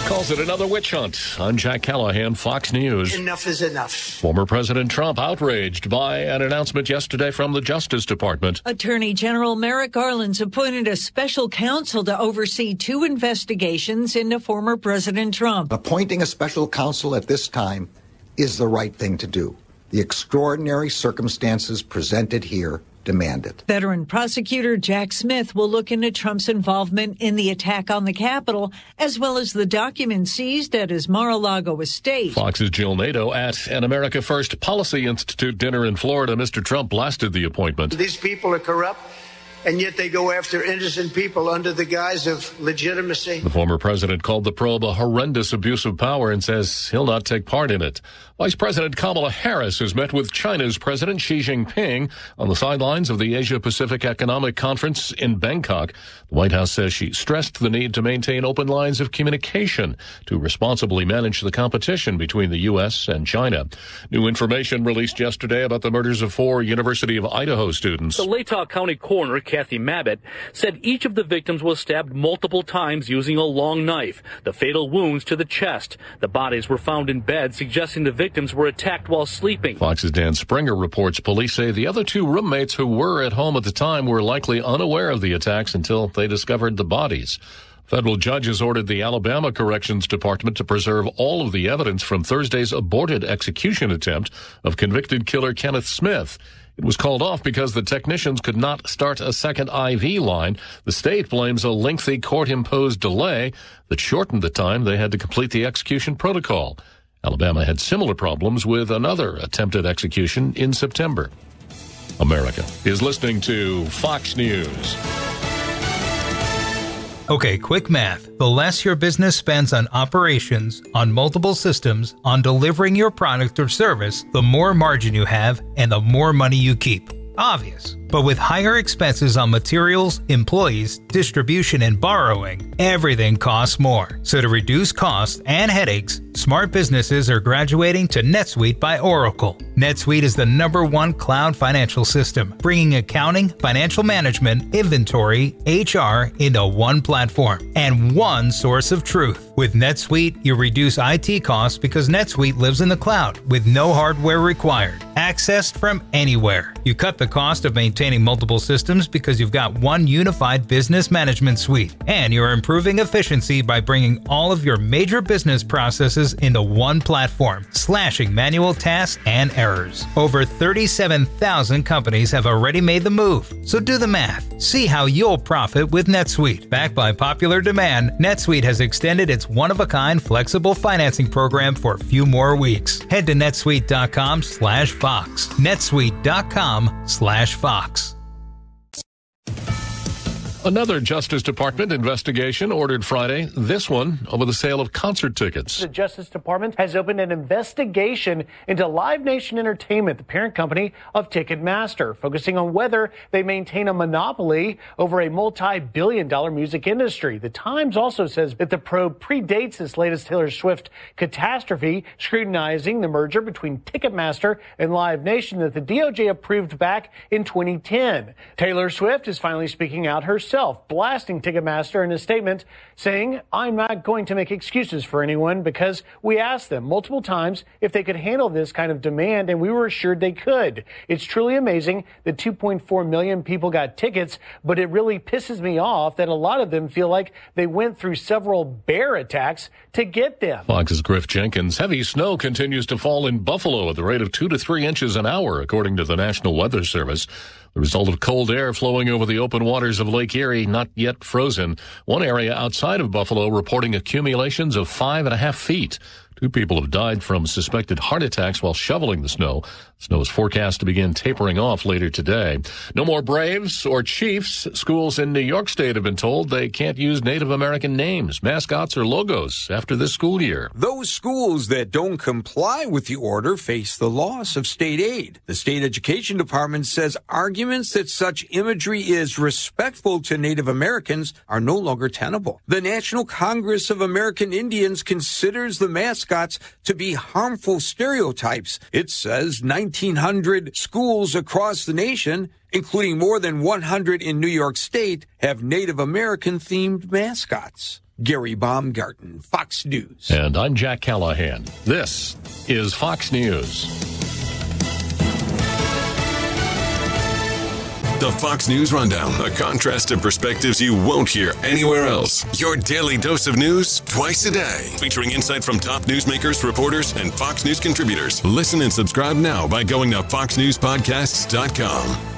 Calls it another witch hunt. I'm Jack Callahan, Fox News. Enough is enough. Former President Trump outraged by an announcement yesterday from the Justice Department. Attorney General Merrick Garland's appointed a special counsel to oversee 2 investigations into former President Trump. Appointing a special counsel at this time is the right thing to do. The extraordinary circumstances presented here demand it. Veteran prosecutor Jack Smith will look into Trump's involvement in the attack on the Capitol, as well as the documents seized at his Mar-a-Lago estate. Fox's Jill Nato at an America First Policy Institute dinner in Florida. Mr. Trump blasted the appointment. These people are corrupt, and yet they go after innocent people under the guise of legitimacy. The former president called the probe a horrendous abuse of power and says he'll not take part in it. Vice President Kamala Harris has met with China's President Xi Jinping on the sidelines of the Asia-Pacific Economic Conference in Bangkok. The White House says she stressed the need to maintain open lines of communication to responsibly manage the competition between the U.S. and China. New information released yesterday about the murders of 4 University of Idaho students. The Latah County coroner, Kathy Mabbitt, said each of the victims was stabbed multiple times using a long knife, the fatal wounds to the chest. The bodies were found in bed, suggesting the victims were attacked while sleeping. Fox's Dan Springer reports police say the other 2 roommates who were at home at the time were likely unaware of the attacks until they discovered the bodies. Federal judges ordered the Alabama Corrections Department to preserve all of the evidence from Thursday's aborted execution attempt of convicted killer Kenneth Smith. It was called off because the technicians could not start a second IV line. The state blames a lengthy court-imposed delay that shortened the time they had to complete the execution protocol. Alabama had similar problems with another attempted execution in September. America is listening to Fox News. Okay, quick math. The less your business spends on operations, on multiple systems, on delivering your product or service, the more margin you have and the more money you keep. Obvious. But with higher expenses on materials, employees, distribution, and borrowing, everything costs more. So to reduce costs and headaches, smart businesses are graduating to NetSuite by Oracle. NetSuite is the #1 cloud financial system, bringing accounting, financial management, inventory, HR into one platform and one source of truth. With NetSuite, you reduce IT costs because NetSuite lives in the cloud with no hardware required, accessed from anywhere. You cut the cost of maintaining multiple systems because you've got one unified business management suite, and you're improving efficiency by bringing all of your major business processes into one platform, slashing manual tasks and errors. Over 37,000 companies have already made the move, so do the math. See how you'll profit with NetSuite. Backed by popular demand, NetSuite has extended its one-of-a-kind flexible financing program for a few more weeks. Head to netsuite.com/Fox. netsuite.com/Fox. Another Justice Department investigation ordered Friday, this one over the sale of concert tickets. The Justice Department has opened an investigation into Live Nation Entertainment, the parent company of Ticketmaster, focusing on whether they maintain a monopoly over a multi-billion-dollar music industry. The Times also says that the probe predates this latest Taylor Swift catastrophe, scrutinizing the merger between Ticketmaster and Live Nation that the DOJ approved back in 2010. Taylor Swift is finally speaking out herself, blasting Ticketmaster in a statement saying, "I'm not going to make excuses for anyone because we asked them multiple times if they could handle this kind of demand and we were assured they could. It's truly amazing that 2.4 million people got tickets, but it really pisses me off that a lot of them feel like they went through several bear attacks to get them." Fox's Griff Jenkins. Heavy snow continues to fall in Buffalo at the rate of 2 to 3 inches an hour, according to the National Weather Service. The result of cold air flowing over the open waters of Lake Erie, not yet frozen. One area outside of Buffalo reporting accumulations of 5.5 feet. 2 people have died from suspected heart attacks while shoveling the snow. Snow is forecast to begin tapering off later today. No more Braves or Chiefs. Schools in New York State have been told they can't use Native American names, mascots, or logos after this school year. Those schools that don't comply with the order face the loss of state aid. The state education department says arguments that such imagery is respectful to Native Americans are no longer tenable. The National Congress of American Indians considers the mascots to be harmful stereotypes. It says 1,900 schools across the nation, including more than 100 in New York State, have Native American-themed mascots. Gary Baumgarten, Fox News. And I'm Jack Callahan. This is Fox News. The Fox News Rundown, a contrast of perspectives you won't hear anywhere else. Your daily dose of news twice a day, featuring insight from top newsmakers, reporters, and Fox News contributors. Listen and subscribe now by going to foxnewspodcasts.com.